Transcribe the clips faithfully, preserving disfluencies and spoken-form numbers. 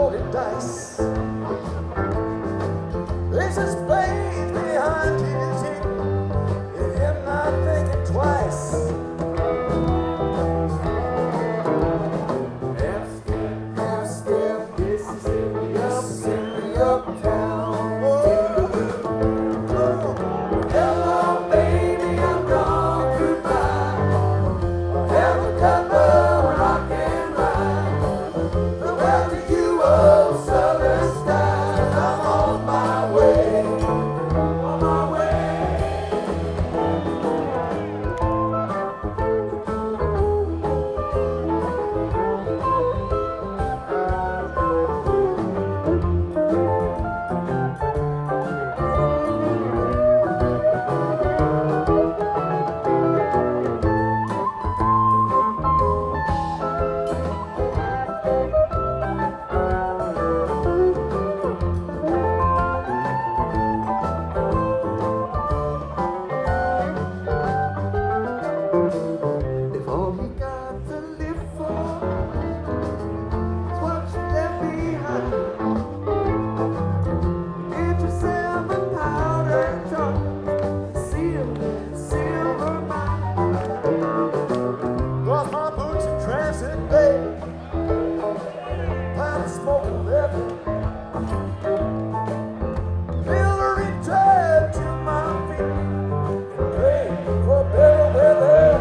loaded dice. There's a space behind his head, and him not thinking twice. Half step, half step, Mississippi, Mississippi, uptown. Whoa, whoa. Hello, baby, I'm gone goodbye. Have a cup of rock and ride. Farewell to you, oh southern skies. I'm on my way, on my way. If all you got to live for is what you left behind, get yourself a powder jar, seal that silver mine. Lost my boots in Transit Bay, pile of smoke and leather, Hillary tied to my feet, and pray for better weather.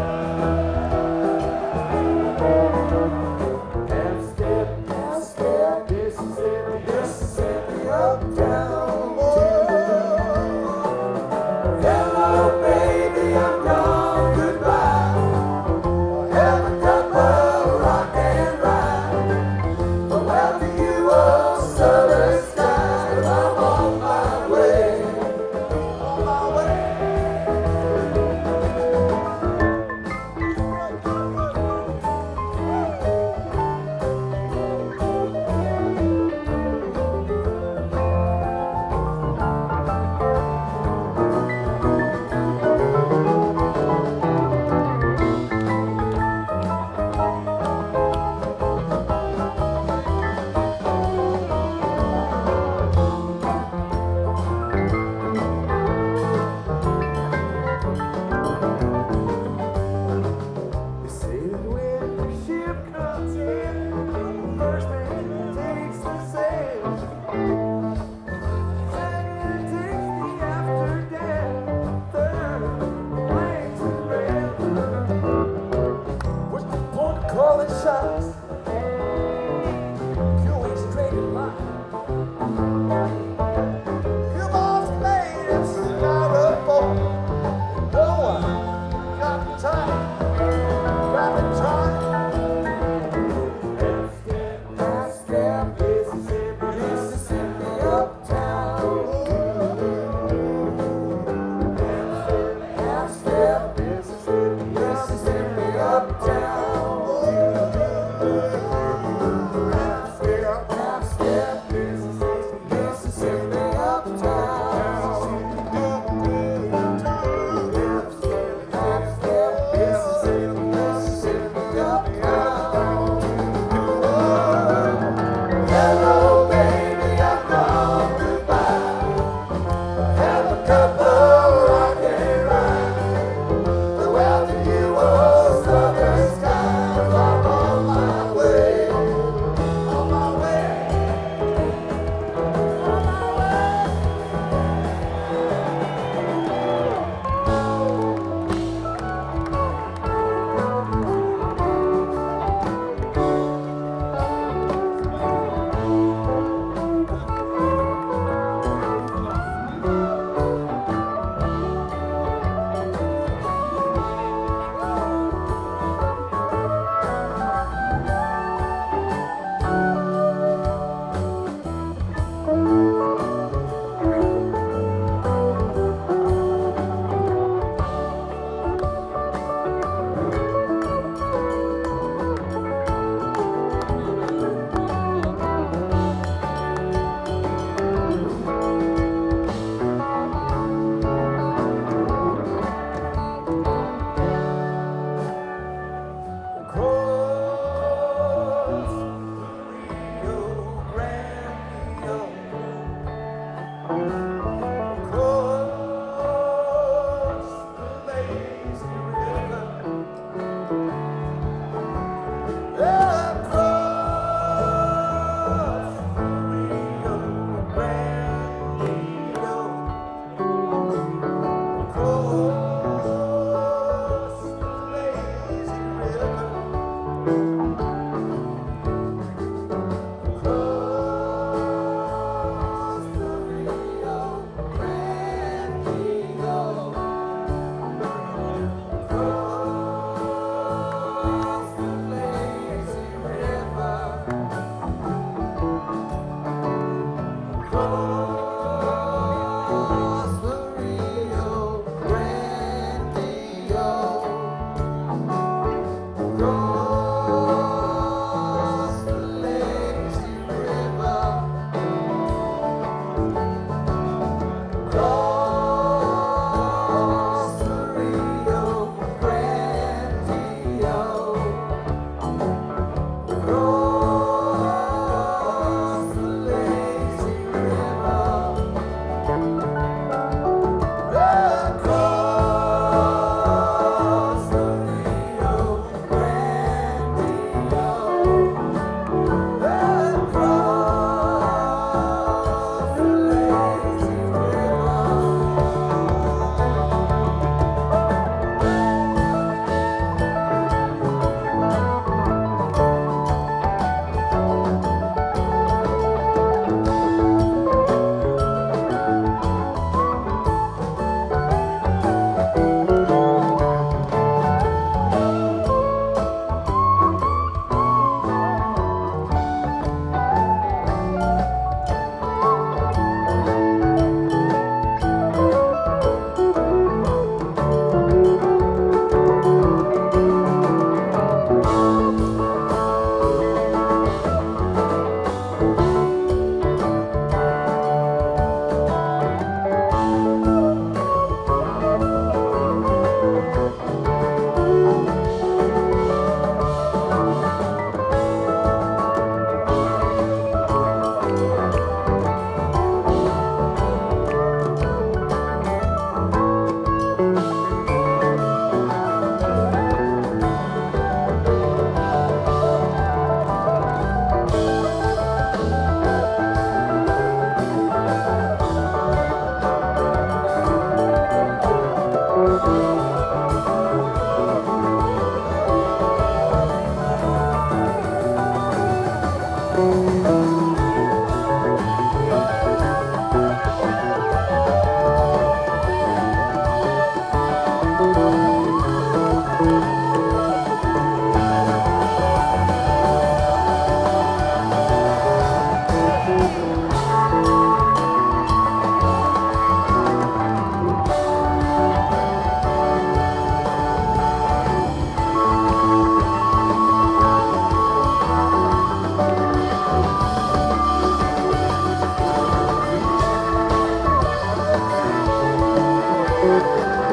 Half step, half step, Mississippi, Mississippi, uptown. Whoa. Hello, baby, I'm gone goodbye. Have a cup of rock and ride. Farewell to you, oh,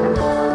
Mississippi.